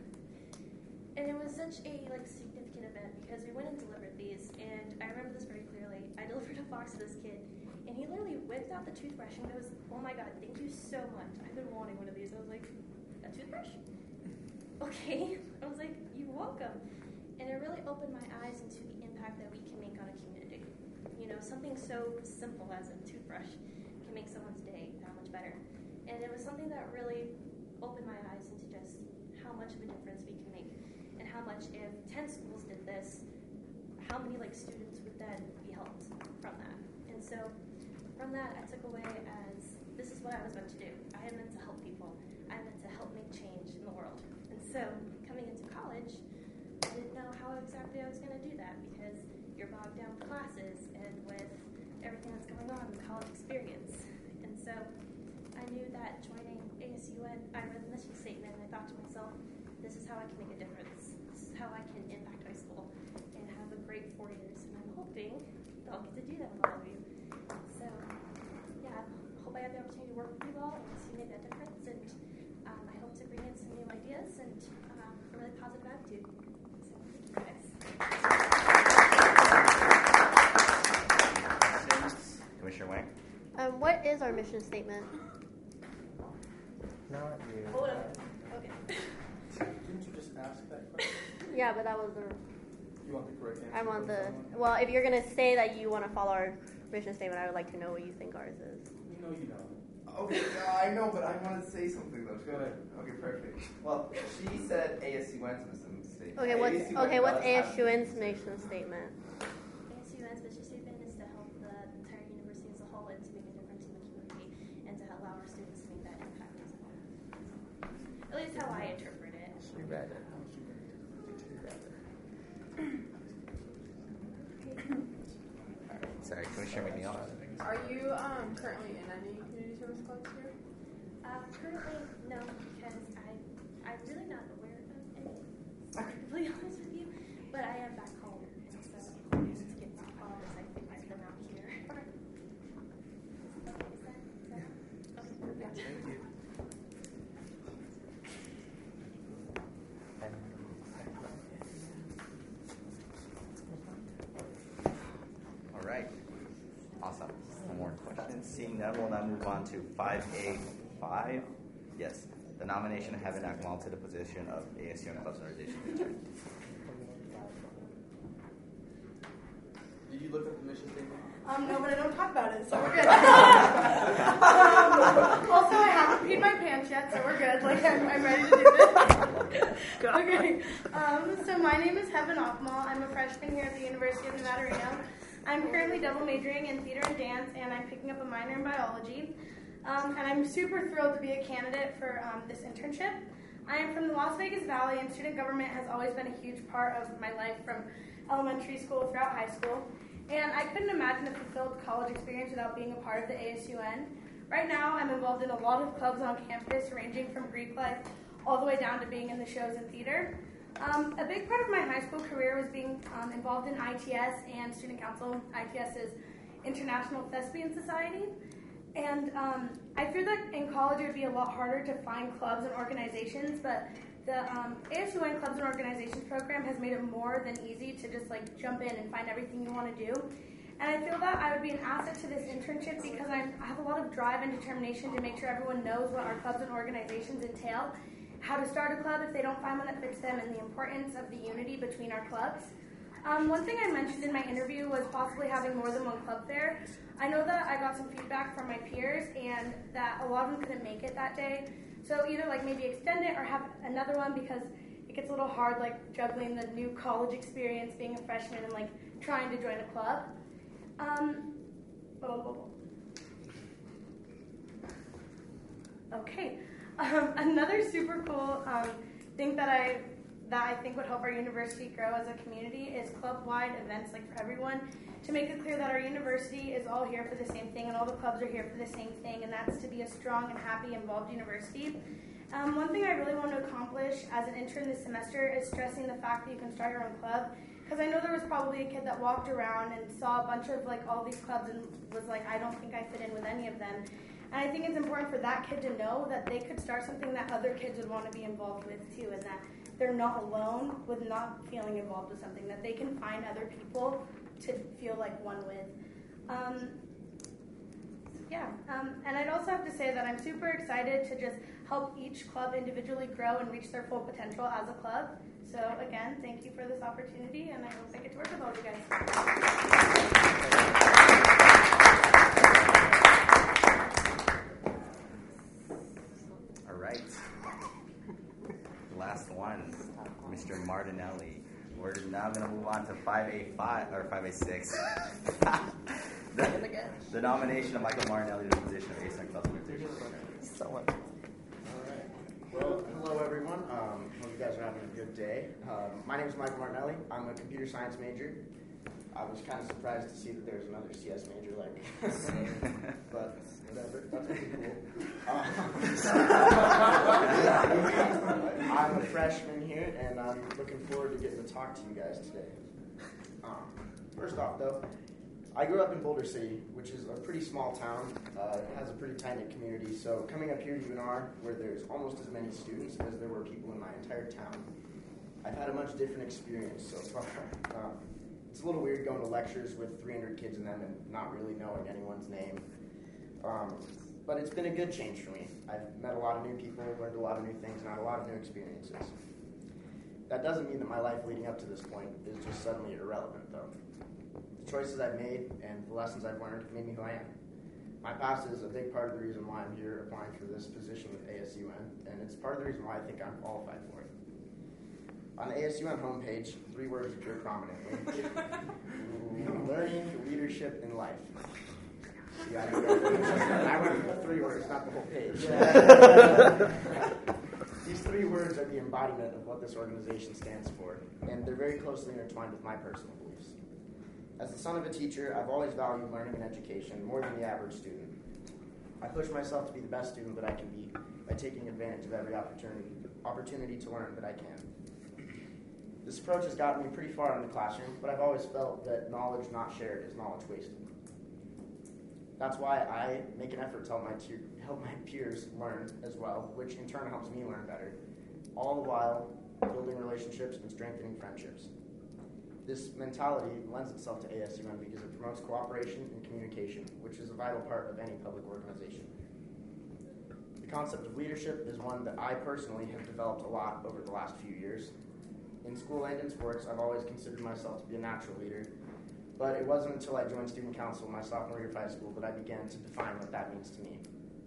And it was such a like significant event because we went and delivered these, and I remember this very clearly. I delivered a box to this kid, and he literally whipped out the toothbrush and goes, "Oh my God, thank you so much. I've been wanting one of these." I was like, "A toothbrush? Okay." I was like, "You're welcome." And it really opened my eyes into the impact that we can make on a community. You know, something so simple as a toothbrush can make someone's day that much better. And it was something that really opened my eyes into just how much of a difference we can make, and how much if ten schools did this, how many like students would then be helped from that. And so from that, I took away as this is what I was meant to do. I am meant to help people. I'm meant to help make change in the world. And so coming into college, I didn't know how exactly I was going to do that because you're bogged down with classes and with everything that's going on in the college experience. And so I knew that joining A S U N, I read the mission statement and I thought to myself, this is how I can make a difference. This is how I can impact high school and have a great four years. And I'm hoping that I'll get to do that with all of you. So yeah, I hope I have the opportunity to work with you all and to make that difference. And um, I hope to bring in some new ideas and um, a really positive attitude. So thank you guys. Um, what is our mission statement? Not you. Hold on. Okay. Didn't you just ask that question? Yeah, but that was the. You want the correct answer? I want from the. someone? Well, if you're gonna say that you want to follow our mission statement, I would like to know what you think ours is. You know you know. Okay, no, I know, but I want to say something though. Go ahead. Okay, perfect. Well, she said A S U N's mission statement. Okay, what's A S U N okay? What's does have- A S U N's mission statement? A S U N's mission statement is to help the entire university as a whole and to make a difference in the community and to allow our students to make that impact as well. At least how I interpret it. She read it. Sorry, Commissioner McNeil. Are you um, currently in any community service clubs here? Uh, currently, no, because I, I'm really not aware of any, to be completely honest with you, but I am back home, so to get involved as I think I've been out here. Okay. Okay, is that, is that, okay, perfect. Thank you. All right. Awesome. No more questions. Seeing none, we'll now move on to five A five. Yes, the nomination of Heaven Akmal to the position of A S U N Clubs and Organizations. Did you look up the mission statement? Um, no, but I don't talk about it, so we're good. um, also, I haven't peed my pants yet, so we're good. Like, I'm, I'm ready to do this. Okay. Um, so my name is Heaven Akmal. I'm a freshman here at the University of Nevada, Reno. I'm currently double majoring in theater and dance, and I'm picking up a minor in biology. Um, and I'm super thrilled to be a candidate for um, this internship. I am from the Las Vegas Valley, and student government has always been a huge part of my life from elementary school throughout high school. And I couldn't imagine a fulfilled college experience without being a part of the A S U N. Right now, I'm involved in a lot of clubs on campus, ranging from Greek life all the way down to being in the shows and theater. Um, a big part of my high school career was being um, involved in I T S and student council. I T S is International Thespian Society. And um, I feared that in college it would be a lot harder to find clubs and organizations, but the um, A S U N Clubs and Organizations program has made it more than easy to just like jump in and find everything you want to do. And I feel that I would be an asset to this internship because I'm, I have a lot of drive and determination to make sure everyone knows what our clubs and organizations entail, how to start a club if they don't find one that fits them, and the importance of the unity between our clubs. Um, one thing I mentioned in my interview was possibly having more than one club there. I know that I got some feedback from my peers and that a lot of them couldn't make it that day. So either like maybe extend it or have another one because it gets a little hard like juggling the new college experience, being a freshman and like trying to join a club. Um, blah, blah, blah. Okay. Um, another super cool um, thing that I that I think would help our university grow as a community is club-wide events like for everyone, to make it clear that our university is all here for the same thing and all the clubs are here for the same thing, and that's to be a strong and happy, involved university. Um, one thing I really want to accomplish as an intern this semester is stressing the fact that you can start your own club, because I know there was probably a kid that walked around and saw a bunch of like all these clubs and was like, I don't think I fit in with any of them. And I think it's important for that kid to know that they could start something that other kids would want to be involved with too, and that they're not alone with not feeling involved with something, that they can find other people to feel like one with. Um, yeah, um, and I'd also have to say that I'm super excited to just help each club individually grow and reach their full potential as a club. So again, thank you for this opportunity, and I hope I get to work with all of you guys. All right. Last one, Mister Martinelli. We're now going to move on to five A five or five A six. the, the nomination of Michael Martinelli to the position of A S U N Clubs and Organizations. Someone. Well, hello everyone. Um, hope you guys are having a good day. Um, my name is Michael Martinelli. I'm a computer science major. I was kind of surprised to see that there's another C S major like me, but whatever. That's pretty cool. Um, I'm a freshman here, and I'm looking forward to getting to talk to you guys today. Um, first off, though, I grew up in Boulder City, which is a pretty small town. Uh, it has a pretty tight-knit community, so coming up here to U N R, where there's almost as many students as there were people in my entire town, I've had a much different experience so far. Um, it's a little weird going to lectures with three hundred kids in them and not really knowing anyone's name. Um, but it's been a good change for me. I've met a lot of new people, learned a lot of new things, and had a lot of new experiences. That doesn't mean that my life leading up to this point is just suddenly irrelevant, though. The choices I've made and the lessons I've learned have made me who I am. My past is a big part of the reason why I'm here applying for this position with A S U N, and it's part of the reason why I think I'm qualified for it. On the A S U N homepage, three words appear prominently. Learning, leadership, and life. See, I, I went with three words, not the whole page. These three words are the embodiment of what this organization stands for, and they're very closely intertwined with my personal beliefs. As the son of a teacher, I've always valued learning and education more than the average student. I push myself to be the best student that I can be by taking advantage of every opportunity, opportunity to learn that I can. This approach has gotten me pretty far in the classroom, but I've always felt that knowledge not shared is knowledge wasted. That's why I make an effort to help my, te- help my peers learn as well, which in turn helps me learn better, all the while building relationships and strengthening friendships. This mentality lends itself to A S U N because it promotes cooperation and communication, which is a vital part of any public organization. The concept of leadership is one that I personally have developed a lot over the last few years. In school and in sports, I've always considered myself to be a natural leader, but it wasn't until I joined student council my sophomore year of high school that I began to define what that means to me.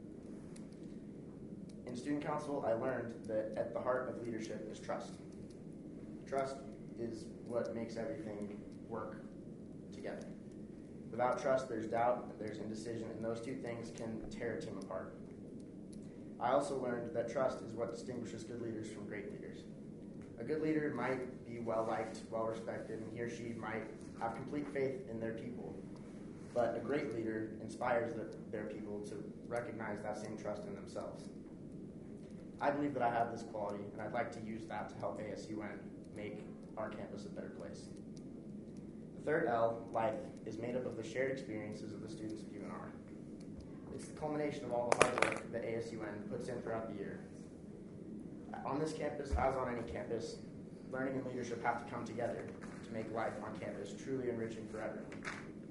In student council, I learned that at the heart of leadership is trust. Trust is what makes everything work together. Without trust, there's doubt, there's indecision, and those two things can tear a team apart. I also learned that trust is what distinguishes good leaders from great leaders. A good leader might be well-liked, well-respected, and he or she might have complete faith in their people. But a great leader inspires the, their people to recognize that same trust in themselves. I believe that I have this quality, and I'd like to use that to help A S U N make our campus a better place. The third L, life, is made up of the shared experiences of the students of U N R. It's the culmination of all the hard work that A S U N puts in throughout the year. On this campus, as on any campus, learning and leadership have to come together to make life on campus truly enriching for everyone.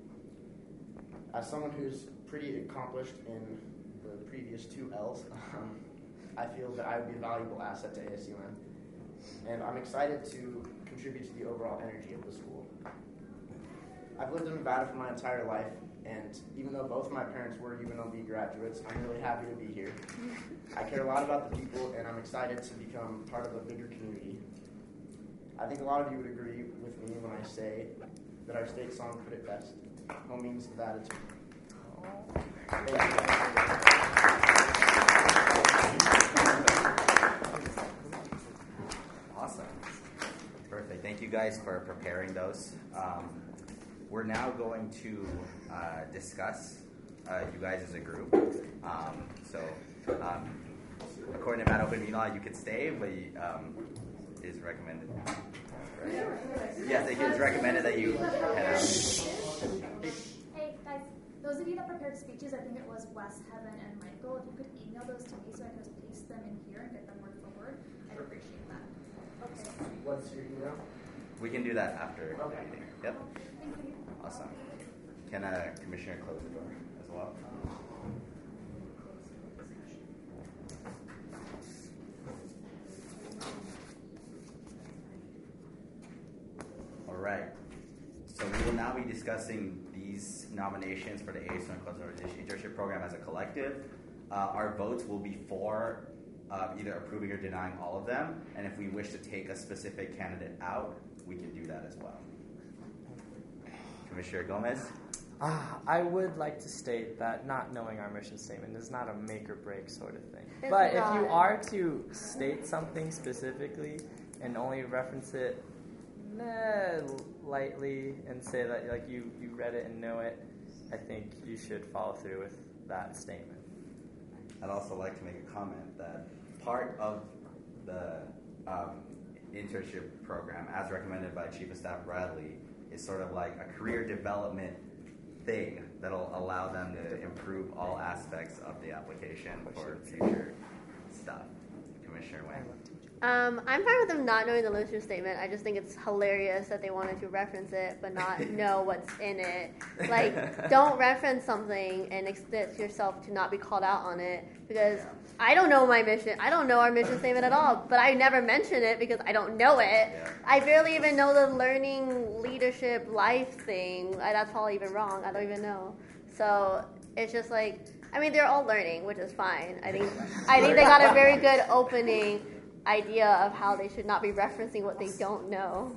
As someone who's pretty accomplished in the previous two L's, um, I feel that I would be a valuable asset to A S U N, and I'm excited to contribute to the overall energy of the school. I've lived in Nevada for my entire life, and even though both of my parents were U N L V graduates, I'm really happy to be here. I care a lot about the people, and I'm excited to become part of a bigger community. I think a lot of you would agree with me when I say that our state song put it best. Home means Nevada too. Thank you. Awesome. Perfect. Thank you guys for preparing those. Um, we're now going to uh, discuss uh, you guys as a group. Um, so, um, according to Matt Open Law, you could stay, but um, it is recommended. Right? Yes, it is recommended that you head out. Hey guys, those of you that prepared speeches, I think it was Wes, Heaven, and Michael. If you could email those to me so I can just paste them in here and get them word for word, I'd appreciate that. Okay. What's your email? We can do that after the Okay. meeting. Yep. Thank you. Awesome. Can a commissioner close the door as well? All right. So we will now be discussing these nominations for the A S U N Clubs and Internship Program as a collective. Uh, our votes will be for uh, either approving or denying all of them, and if we wish to take a specific candidate out, we can do that as well. Commissioner Gomez? Uh, I would like to state that not knowing our mission statement is not a make or break sort of thing. It's but not. if you are to state something specifically and only reference it eh, lightly and say that like you, you read it and know it, I think you should follow through with that statement. I'd also like to make a comment that part of the um, internship program, as recommended by Chief of Staff Bradley, is sort of like a career development thing that'll allow them to improve all aspects of the application for future stuff. Commissioner Wang. Um, I'm fine with them not knowing the mission statement. I just think it's hilarious that they wanted to reference it but not know what's in it. Like, don't reference something and expect yourself to not be called out on it, because I don't know my mission. I don't know our mission statement at all, but I never mention it because I don't know it. Yeah. I barely even know the learning, leadership, life thing. I, that's all even wrong. I don't even know. So it's just like, I mean, they're all learning, which is fine. I think I think they got a very good opening idea of how they should not be referencing what they don't know.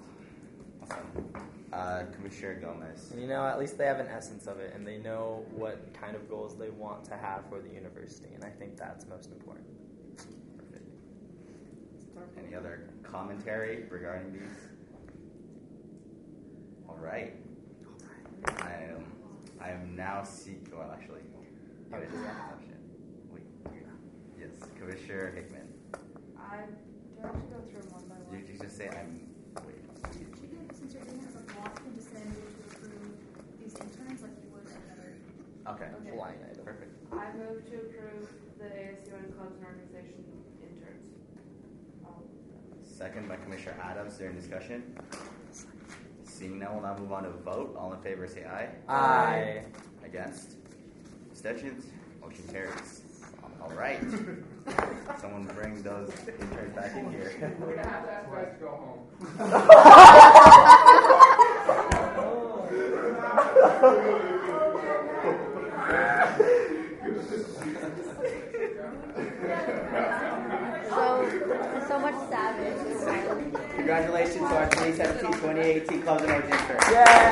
Uh, Commissioner Gomez. You know, at least they have an essence of it, and they know what kind of goals they want to have for the university, and I think that's most important. Perfect. Any other commentary regarding these? All right. I am. I am now seeking. Well, actually, you guys just have an option. Wait. Yes, Commissioner Hickman. I do I have to go through them one by one? You, you just say I'm. Wait. You can, since you're doing it as a block, you can just say I move to approve these interns like you would another. Okay. Okay. Line item. Perfect. I move to approve the A S U N clubs and organization interns. All of them. Second by Commissioner Adams. During discussion. Seeing none, we'll now move on to a vote. All in favor, say aye. Aye. Against? Abstentions? Motion carries. All right. Someone bring those interns back in here. We're gonna have to ask guys to go home. So, so much savage. Congratulations to our twenty seventeen twenty eighteen Clubs and Orgs interns.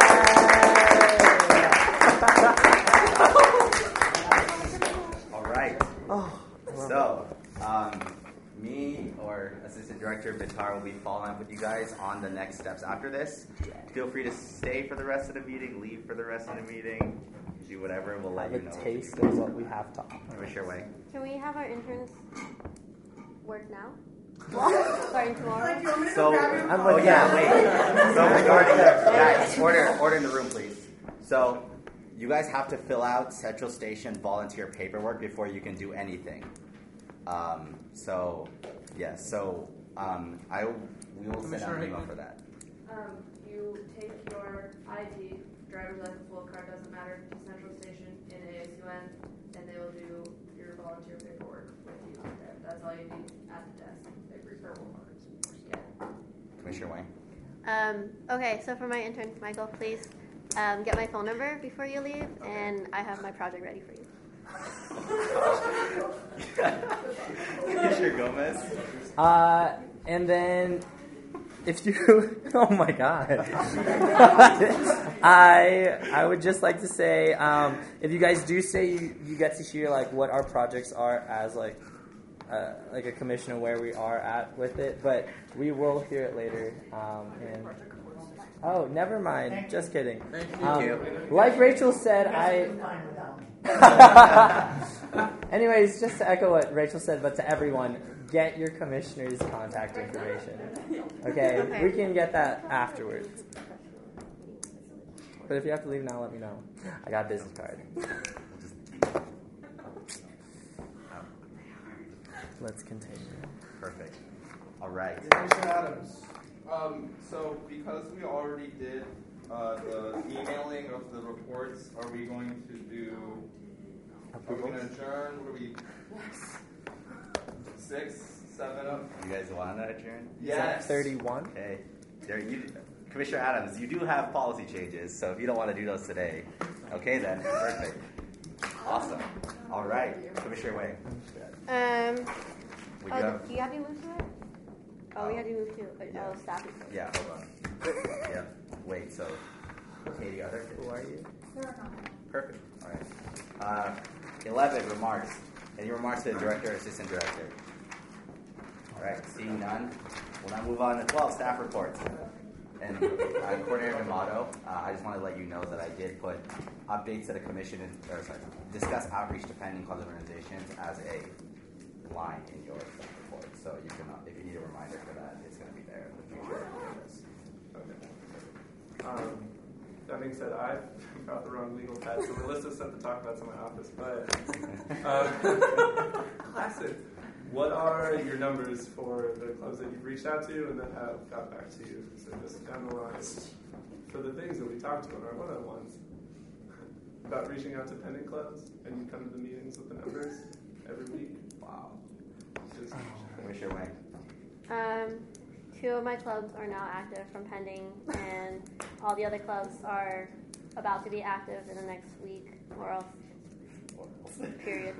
All right. Oh, so, um, me or Assistant Director Bitar will be following up with you guys on the next steps after this. Feel free to stay for the rest of the meeting, leave for the rest of the meeting, do whatever. We'll let Have you a know. taste of what we have to offer. Commissioner Wang. Can we have our interns work now? Starting tomorrow? So, oh yeah, wait. So regarding guys, order, order in the room, please. So, you guys have to fill out Central Station volunteer paperwork before you can do anything. Um, so, yes. So, um, I we will send out an email for that. Um, you take your I D, driver's license, full card, doesn't matter, to Central Station in A S U N, and they will do your volunteer paperwork with you there. That's all you need at the desk. They prefer yeah. Commissioner Wang. Um, okay, so for my intern, Michael, please um, get my phone number before you leave, Okay. and I have my project ready for you. Commissioner Gomez. Uh, and then if you, oh my God, I I would just like to say, um, if you guys do say you, you get to hear like what our projects are as like uh, like a commission of where we are at with it, but we will hear it later. Um, and oh, never mind, just kidding. Thank Um, you. like Rachel said, I. Anyways, just to echo what Rachel said, but to everyone, get your commissioner's contact information. Okay? Okay. We can get that afterwards. But if you have to leave now, let me know. I got a business card. Let's continue. Perfect. All right. Commissioner Adams. Um, so because we already did uh, the emailing of the reports, are we going to do? Are we going to adjourn? What are we? Six, seven up. You guys want to adjourn? Yes. thirty-one. Okay. There, you, Commissioner Adams, you do have policy changes, so if you don't want to do those today, okay then. Perfect. Awesome. All right. Commissioner Wang. Um, We oh, do have, do you have to move to it? Oh, we Oh. had to move to it. Yeah. Oh, staff report. yeah, hold on. yeah. Wait, so, Katie, are there? Who are you? There are not. Perfect. All right. Uh, eleven, remarks. Any remarks to the director or assistant director? All right, seeing none, we'll now move on to twelve, staff reports. And uh, Coordinator D'Amato, uh, I just want to let you know that I did put updates to the commission, or sorry, discuss outreach to pending clubs and organizations as a line in your staff report. So you can, uh, if you need a reminder for that, it's going to be there in the future. Okay. Um, that being said, I got the wrong legal pad, so Melissa's sent to talk about this in my office, but uh, classic. what are your numbers for the clubs that you've reached out to and that have got back to you? So just down the line, for the things that we talked about in our one-on-ones, about reaching out to pending clubs, and you come to the meetings with the numbers every week. Wow. Just, Commissioner Wang. Um, two of my clubs are now active from pending, and all the other clubs are about to be active in the next week or else. Period.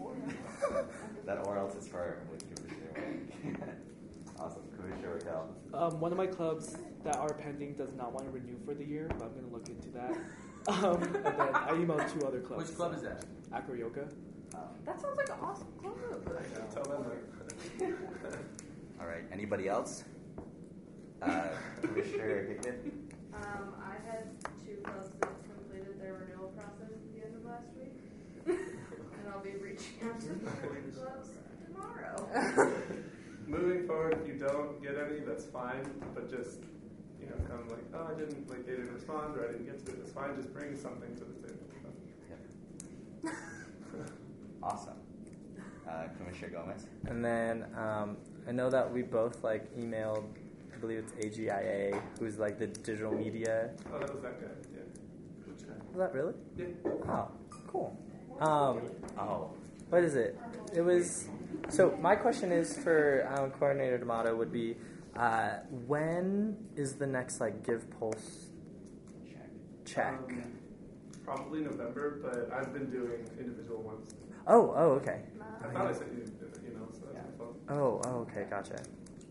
That or else is for with Commissioner Wang. Awesome. Commissioner Raquel. Um, one of my clubs that are pending does not want to renew for the year, but I'm going to look into that. Um, and then I emailed two other clubs. Which club is that? Acroyoga. That sounds like an awesome club. Tell them that. All right. Anybody else? Uh, Commissioner Hickman. Um, I had two clubs that completed their renewal process at the end of last week. And I'll be reaching out to the clubs tomorrow. Moving forward, if you don't get any, that's fine. But just, you know, come like, oh, I didn't, like, they didn't respond or I didn't get to it. It's fine. Just bring something to the table. Yep. Awesome. Uh, Commissioner Gomez. And then um, I know that we both like emailed, I believe it's A G I A, who's like the digital media. Oh, that was that guy. Yeah. Was that really? Yeah. Oh, cool. Um, oh. What is it? It was. So my question is for um, Coordinator D'Amato would be, uh, when is the next like Give Pulse check? Um, probably November, but I've been doing individual ones. Oh, oh, okay. I thought I sent you, you know, so that's my fault. Oh, oh, okay, gotcha.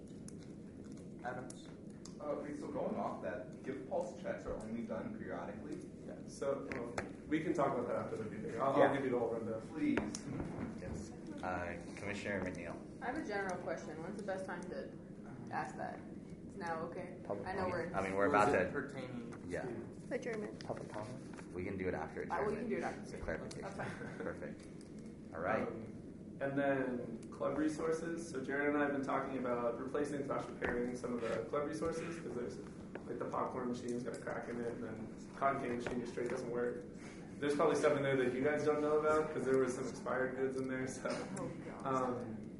Adams. Oh, okay, so going off that, Give Pulse checks are only done periodically? Yeah, so well, we can talk about that after the meeting. I'll, Yeah. I'll give you the whole rundown. Please. Yes. Uh, Commissioner McNeil. I have a general question. When's the best time to ask that? Is now okay? Public I know we're in. I mean, we're about to. Pertaining. Yeah. Adjournment. Public comment. We can do it after Uh, adjournment. we can do it after. It's a clarification. That's fine. Perfect. All right. Um, and then club resources. So Jared and I have been talking about replacing slash repairing some of the club resources because there's like the popcorn machine's got a crack in it, and then cotton candy machine just straight doesn't work. There's probably stuff in there that you guys don't know about because there was some expired goods in there. So, um,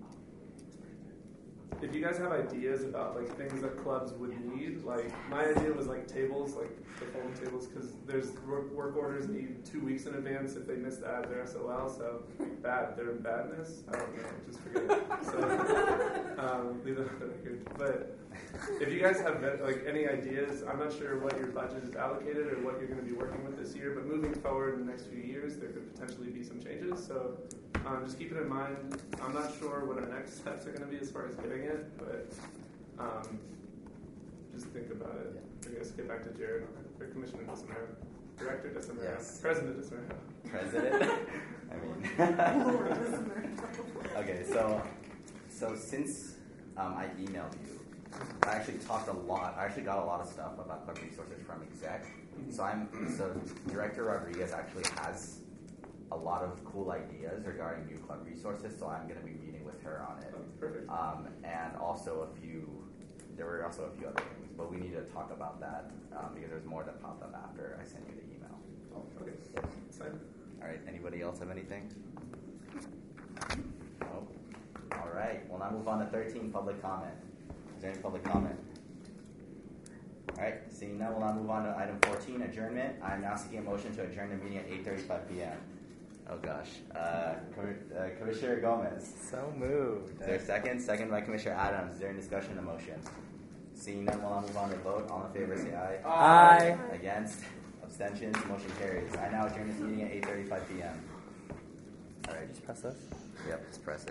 if you guys have ideas about like things that clubs would need, like my idea was like tables, like the folding tables, because there's work, work orders need two weeks in advance. If they miss that, they're S O L. So bad, they're in badness. I don't know, just forget it. So um, leave it on the record. But if you guys have like any ideas, I'm not sure what your budget is allocated or what you're going to be working with this year. But moving forward in the next few years, there could potentially be some changes. So. Um, just keep it in mind. I'm not sure what our next steps are going to be as far as getting it, but um, just think about it. I guess get back to Jared, or Commissioner Desamero, Director Desamero, Yes. President Desamero. President? I mean. Okay, so so since um, I emailed you, I actually talked a lot. I actually got a lot of stuff about club resources from exec. So I'm so Director Rodriguez actually has a lot of cool ideas regarding new club resources, so I'm going to be meeting with her on it. Oh, perfect. Um, and also a few, there were also a few other things, but we need to talk about that um, because there's more that popped up after I sent you the email. Oh, okay. Yes. Fine. All right, anybody else have anything? No? All right, we'll now move on to thirteen, public comment. Is there any public comment? All right, seeing none, we'll now move on to item fourteen, adjournment. I'm now seeking a motion to adjourn the meeting at eight thirty-five p.m. Oh gosh. Uh, Com- uh, Commissioner Gomez. So moved. Is there a second? Second by Commissioner Adams. Is there any discussion on the motion? Seeing none, we'll now move on to vote. All in favor, say aye. Aye. Against? Abstentions? Motion carries. I now adjourn this meeting at eight thirty-five p.m. All right. Just press this. Yep, just press it.